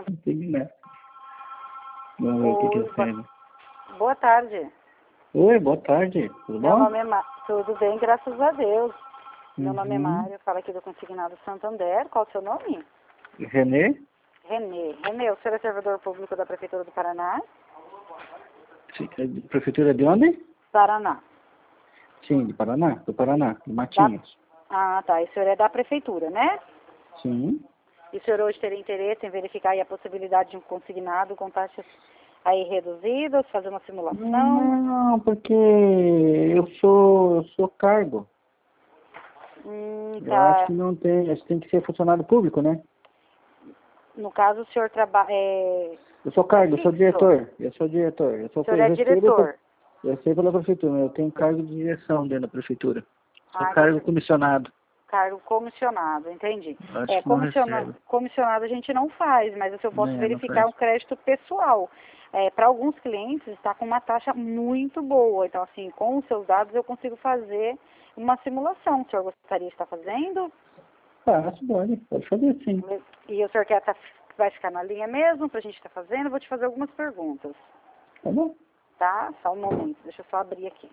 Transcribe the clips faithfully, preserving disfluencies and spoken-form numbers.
Não tem nada. Vamos ver o que que Oi, eu sei. boa tarde. Oi, boa tarde. Tudo Meu bom? nome é Ma... Tudo bem, graças a Deus. Meu Uhum. nome é Mário, falo aqui do Consignado Santander. Qual o seu nome? Renê? Renê. Renê, o senhor é servidor público da Prefeitura do Paraná? Sim, é de- Prefeitura de onde? Paraná. Sim, de Paraná. Do Paraná, de Da... Matinhos. Ah, tá. E o senhor é da Prefeitura, né? Sim. E o senhor hoje teria interesse em verificar aí a possibilidade de um consignado com taxas aí reduzidas, fazer uma simulação? Não, porque eu sou, eu sou cargo. Hum, Eu acho tá. que não tem, acho que tem que ser funcionário público, né? No caso, o senhor trabalha... É... Eu sou cargo, eu sou fixo? diretor. Eu sou diretor. Eu sou O senhor é recebo diretor? por- Eu sei pela prefeitura, eu tenho cargo de direção dentro da prefeitura. Sou Ah, então cargo você... comissionado. Cargo comissionado, entendi. Acho É, que não comissiona, recebe. comissionado a gente não faz, mas assim, eu posso É, não verificar faz. um crédito pessoal. É, para alguns clientes está com uma taxa muito boa. Então, assim, com os seus dados eu consigo fazer uma simulação. O senhor gostaria de estar fazendo? Faço, pode. Pode fazer sim. E o senhor quer tá, vai ficar na linha mesmo para a gente estar fazendo? Eu vou te fazer algumas perguntas. Tá bom? Tá? Só um momento, deixa eu só abrir aqui.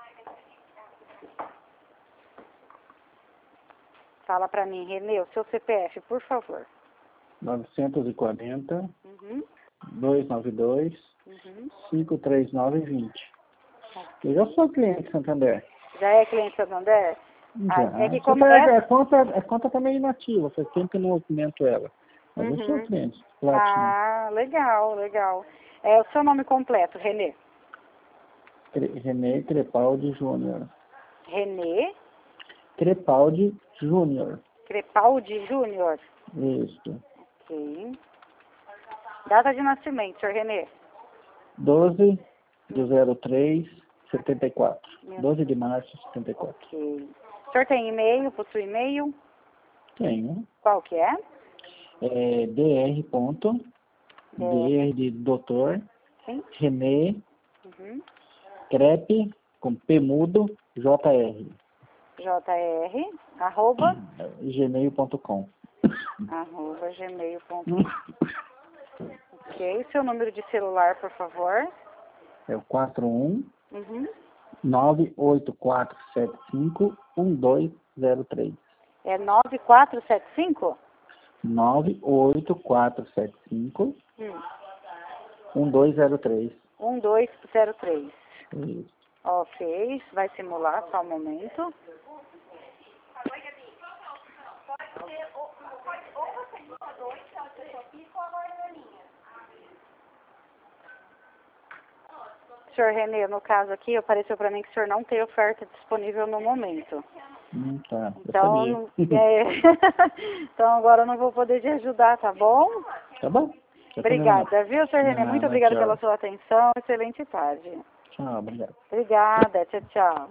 Fala para mim, Renê, o seu C P F, por favor. novecentos e quarenta, Uhum, duzentos e noventa e dois, uhum. cinquenta e três nove vinte. Eu já sou cliente Santander. Já é cliente Santander? Ah, Já. é que Só como que é... a, a conta, a conta tá meio inativa, faz tempo que eu não movimento ela. Mas eu sou Uhum. cliente, Platinum. Ah, legal, legal. É o seu nome completo, Renê? Cre- René Crepaldi Júnior. Renê Crepaldi Júnior. Crepaldi Júnior. Isso. Ok. Data de nascimento, senhor Renê? doze de zero três, setenta e quatro. Meu- doze de março de setenta e quatro. Ok. O senhor tem e-mail? Possui e-mail? Tenho. Qual que é? É dr. ponto, É, D de doutor, sim? René, Uhum. crepe, com P mudo, jr, Jr, arroba, gmail ponto com. arroba gmail ponto com. Ok. Seu número de celular, por favor. É o quatro um Uhum. nove oito quatro sete cinco um dois zero três. É nove quatro sete cinco? nove oito quatro sete cinco Hum. um dois zero três. um dois zero três. Isso. Ok, vai simular só um momento. Senhor Renê, no caso aqui, apareceu para mim que o senhor não tem oferta disponível no momento. Hum, tá, eu Então, sabia. não- é, então agora eu não vou poder te ajudar, tá bom? Tá bom. Não tem problema não. Obrigada, viu, senhor Renê? Muito Nada, obrigada pela tchau. sua atenção. Excelente tarde. Tchau, obrigado. Obrigada, tchau, tchau.